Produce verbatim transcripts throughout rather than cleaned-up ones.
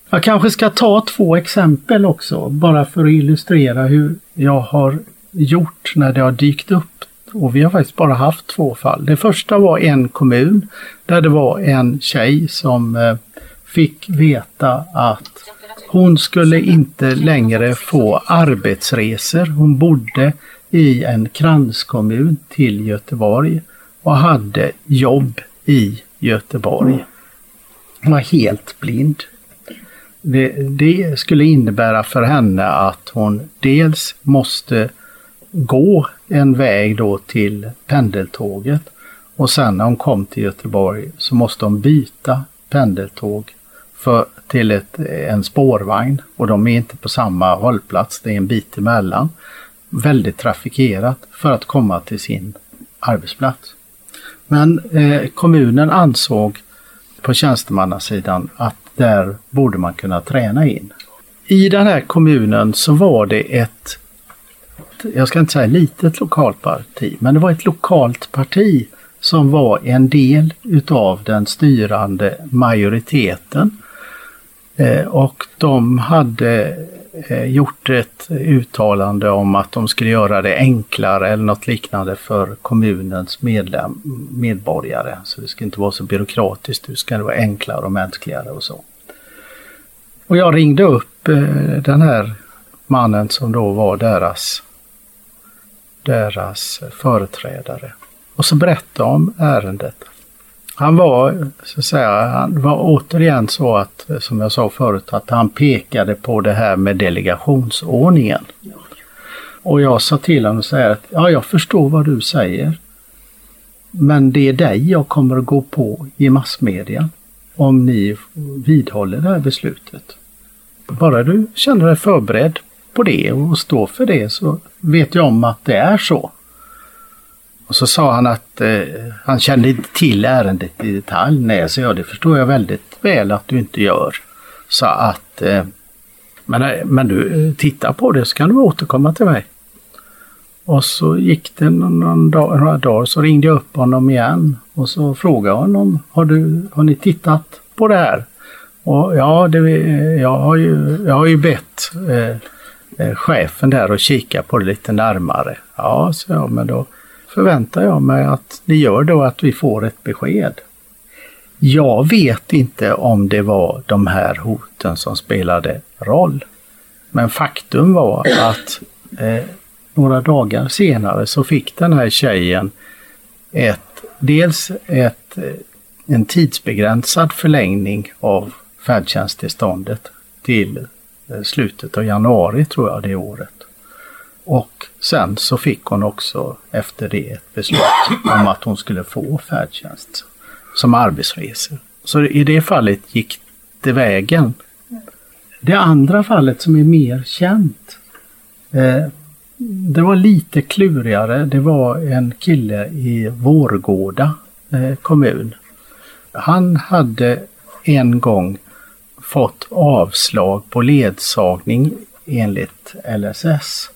Jag kanske ska ta två exempel också, bara för att illustrera hur jag har gjort när det har dykt upp. Och vi har faktiskt bara haft två fall. Det första var en kommun där det var en tjej som eh, fick veta att hon skulle inte längre få arbetsresor. Hon bodde i en kranskommun till Göteborg och hade jobb i Göteborg. Hon var helt blind. Det, det skulle innebära för henne att hon dels måste gå en väg då till pendeltåget och sen när hon kom till Göteborg så måste hon byta pendeltåg för, till ett, en spårvagn, och de är inte på samma hållplats, det är en bit emellan. Väldigt trafikerat för att komma till sin arbetsplats. Men eh, kommunen ansåg på tjänstemannasidan att där borde man kunna träna in. I den här kommunen så var det ett, jag ska inte säga litet lokalt parti, men det var ett lokalt parti som var en del utav den styrande majoriteten. Eh, och de hade eh, gjort ett uttalande om att de skulle göra det enklare eller något liknande för kommunens medlem, medborgare. Så det ska inte vara så byråkratiskt, det ska vara enklare och mänskligare och så. Och jag ringde upp eh, den här mannen som då var deras, deras företrädare. Och så berättade om ärendet. Han var, så att säga, han var återigen så att, som jag sa förut, att han pekade på det här med delegationsordningen. Och jag sa till honom och säga att ja, jag förstår vad du säger. Men det är dig jag kommer att gå på i massmedia om ni vidhåller det här beslutet. Bara du känner dig förberedd på det och står för det så vet jag om att det är så. Och så sa han att eh, han kände inte till ärendet i detalj. Nej, så ja, det förstår jag väldigt väl att du inte gör. Så att, eh, men, men du tittar på det så kan du återkomma till mig. Och så gick det någon dag, några dagar så ringde jag upp honom igen. Och så frågade jag honom, har, du, har ni tittat på det här? Och ja, det, jag, har ju, jag har ju bett eh, eh, chefen där att kika på det lite närmare. Ja, så ja, men då förväntar jag mig att ni gör då att vi får ett besked. Jag vet inte om det var de här hoten som spelade roll. Men faktum var att eh, några dagar senare så fick den här tjejen ett, dels ett, en tidsbegränsad förlängning av färdtjänsttillståndet till eh, slutet av januari tror jag det året. Och sen så fick hon också efter det ett beslut om att hon skulle få färdtjänst som arbetsresor. Så i det fallet gick det vägen. Det andra fallet som är mer känt, eh, det var lite klurigare. Det var en kille i Vårgårda eh, kommun. Han hade en gång fått avslag på ledsagning enligt L S S.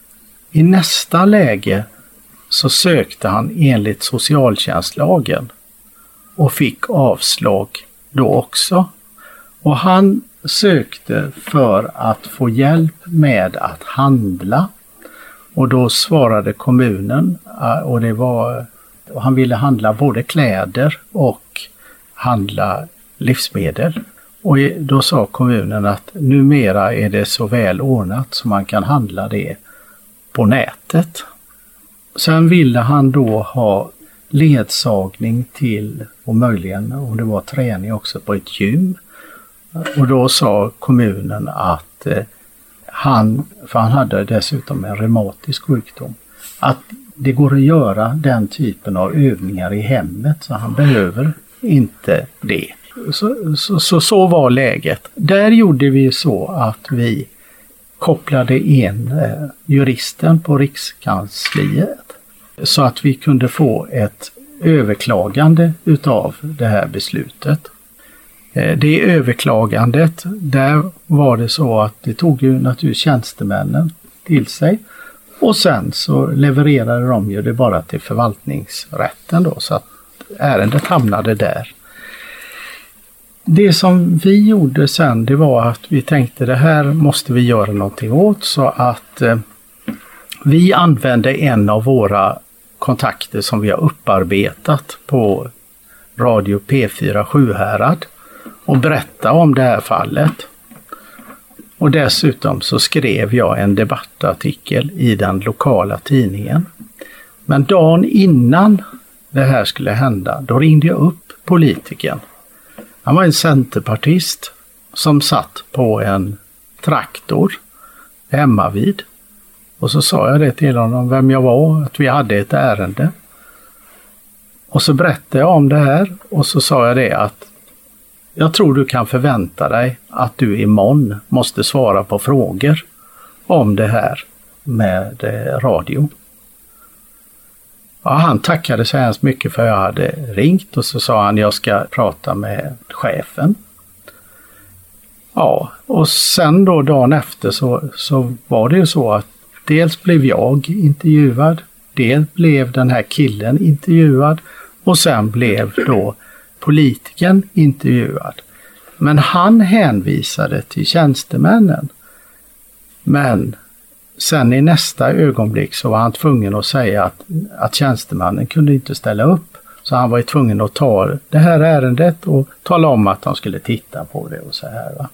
I nästa läge så sökte han enligt socialtjänstlagen och fick avslag då också. Och han sökte för att få hjälp med att handla. Och då svarade kommunen, och det var, och han ville handla både kläder och handla livsmedel. Och då sa kommunen att numera är det så väl ordnat så man kan handla det på nätet. Sen ville han då ha ledsagning till, och möjligen om det var träning också, på ett gym. Och då sa kommunen att eh, han, för han hade dessutom en reumatisk sjukdom, att det går att göra den typen av övningar i hemmet så han behöver inte det. Så, så, så, så var läget. Där gjorde vi så att vi kopplade in eh, juristen på Rikskansliet så att vi kunde få ett överklagande utav det här beslutet. Eh, det överklagandet, där var det så att det tog ju naturligtvis tjänstemännen till sig och sen så levererade de ju det bara till förvaltningsrätten då, så att ärendet hamnade där. Det som vi gjorde sen, det var att vi tänkte det här måste vi göra någonting åt, så att eh, vi använde en av våra kontakter som vi har upparbetat på Radio P fyra Sjuhärad och berätta om det här fallet. Och dessutom så skrev jag en debattartikel i den lokala tidningen. Men dagen innan det här skulle hända, då ringde jag upp politikern. Han var en centerpartist som satt på en traktor hemma vid. Och så sa jag det till honom, vem jag var, att vi hade ett ärende. Och så berättade jag om det här och så sa jag det att jag tror du kan förvänta dig att du imorgon måste svara på frågor om det här med radio. Ja, han tackade så hemskt mycket för jag hade ringt och så sa han jag ska prata med chefen. Ja, och sen då dagen efter så, så var det ju så att dels blev jag intervjuad, dels blev den här killen intervjuad och sen blev då politikern intervjuad. Men han hänvisade till tjänstemännen. Men sen i nästa ögonblick så var han tvungen att säga att, att tjänstemannen kunde inte ställa upp. Så han var tvungen att ta det här ärendet och tala om att han skulle titta på det och så här. Va?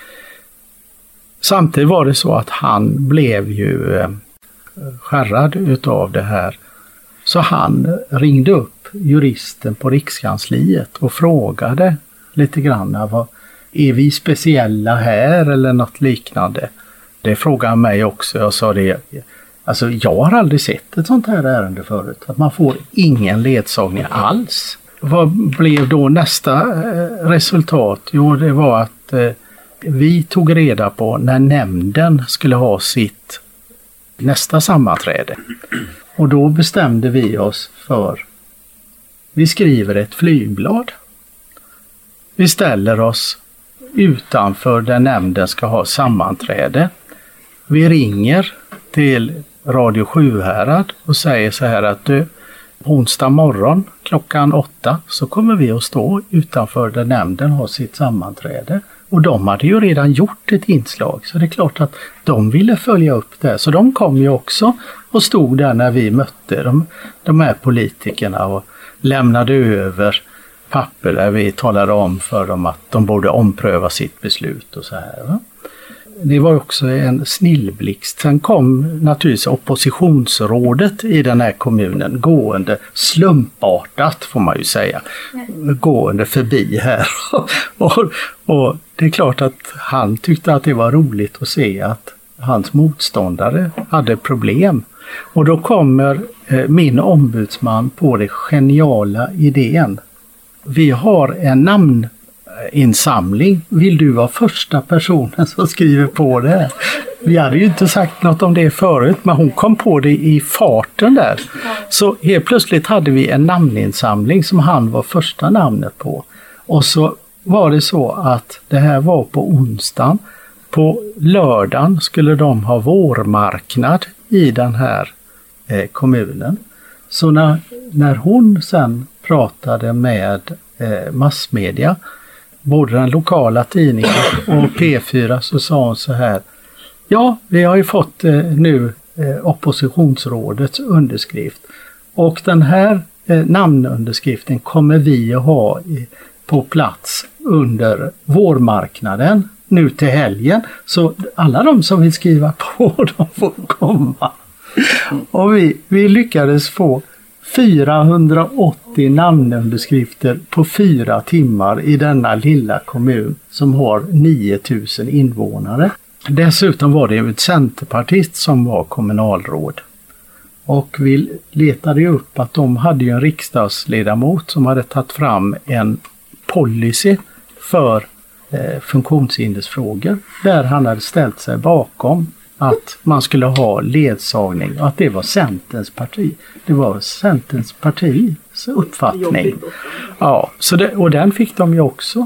Samtidigt var det så att han blev ju eh, skärrad utav det här. Så han ringde upp juristen på Rikskansliet och frågade lite grann, vad, är vi speciella här eller något liknande? Det frågade han mig också. Jag sa det, alltså jag har aldrig sett ett sånt här ärende förut. Att man får ingen ledsagning alls. Vad blev då nästa resultat? Jo, det var att eh, vi tog reda på när nämnden skulle ha sitt nästa sammanträde. Och då bestämde vi oss för, vi skriver ett flygblad. Vi ställer oss utanför där nämnden ska ha sammanträde. Vi ringer till Radio Sjuhärad och säger så här att du, onsdag morgon klockan åtta så kommer vi att stå utanför där nämnden har sitt sammanträde. Och de hade ju redan gjort ett inslag så det är klart att de ville följa upp det. Så de kom ju också och stod där när vi mötte de, de här politikerna och lämnade över papper där vi talade om för dem att de borde ompröva sitt beslut och så här. Va? Det var också en snillblixt. Sen kom naturligtvis oppositionsrådet i den här kommunen gående slumpartat får man ju säga. Gående förbi här. och, och det är klart att han tyckte att det var roligt att se att hans motståndare hade problem. Och då kommer eh, min ombudsman på det geniala idén. Vi har en namninsamling. Vill du vara första personen som skriver på det här? Vi hade ju inte sagt något om det förut, men hon kom på det i farten där. Så helt plötsligt hade vi en namninsamling som han var första namnet på. Och så var det så att det här var på onsdagen. På lördagen skulle de ha vårmarknad i den här eh, kommunen. Så när, när hon sen pratade med eh, massmedia, både den lokala tidningen och P fyra, så sa hon så här: ja, vi har ju fått eh, nu eh, oppositionsrådets underskrift och den här eh, namnunderskriften kommer vi att ha i, på plats under vårmarknaden nu till helgen, så alla de som vill skriva på de får komma. Och vi, vi lyckades få fyrahundraåttio namnunderskrifter på fyra timmar i denna lilla kommun som har nio tusen invånare. Dessutom var det en centerpartist som var kommunalråd. Och vi letade upp att de hade ju en riksdagsledamot som hade tagit fram en policy för eh, funktionshindersfrågor där han hade ställt sig bakom att man skulle ha ledsagning och att det var Centerns parti. Det var Centerns partis uppfattning. Ja, så det, och den fick de ju också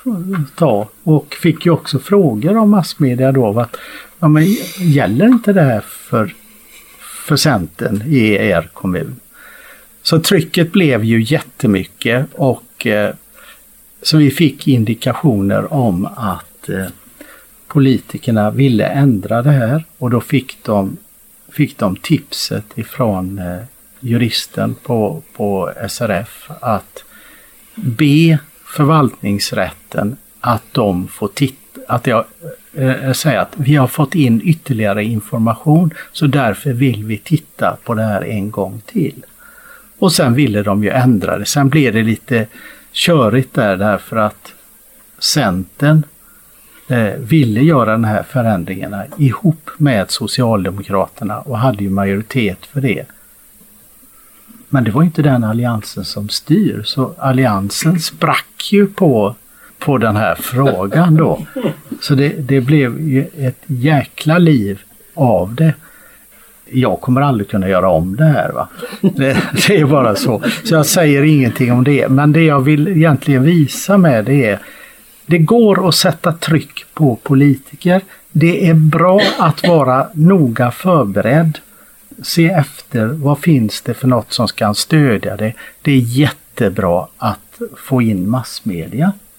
ta och fick ju också frågor om massmedia då att ja, men gäller inte det här för, för Centern i er kommun? Så trycket blev ju jättemycket och eh, Så vi fick indikationer om att eh, politikerna ville ändra det här, och då fick de, fick de tipset ifrån eh, juristen på, på S R F att be förvaltningsrätten att de får titta, att jag eh, säger att vi har fått in ytterligare information, så därför vill vi titta på det här en gång till. Och sen ville de ju ändra det. Sen blev det lite körigt där, därför att Centern eh, ville göra de här förändringarna ihop med Socialdemokraterna och hade ju majoritet för det. Men det var inte den alliansen som styr, så alliansen sprack ju på, på den här frågan då. Så det, det blev ju ett jäkla liv av det. Jag kommer aldrig kunna göra om det här, va? Det, det är bara så. Så jag säger ingenting om det. Men det jag vill egentligen visa med det är, det går att sätta tryck på politiker. Det är bra att vara noga förberedd. Se efter vad finns det för något som ska stödja det. Det är jättebra att få in massmedia.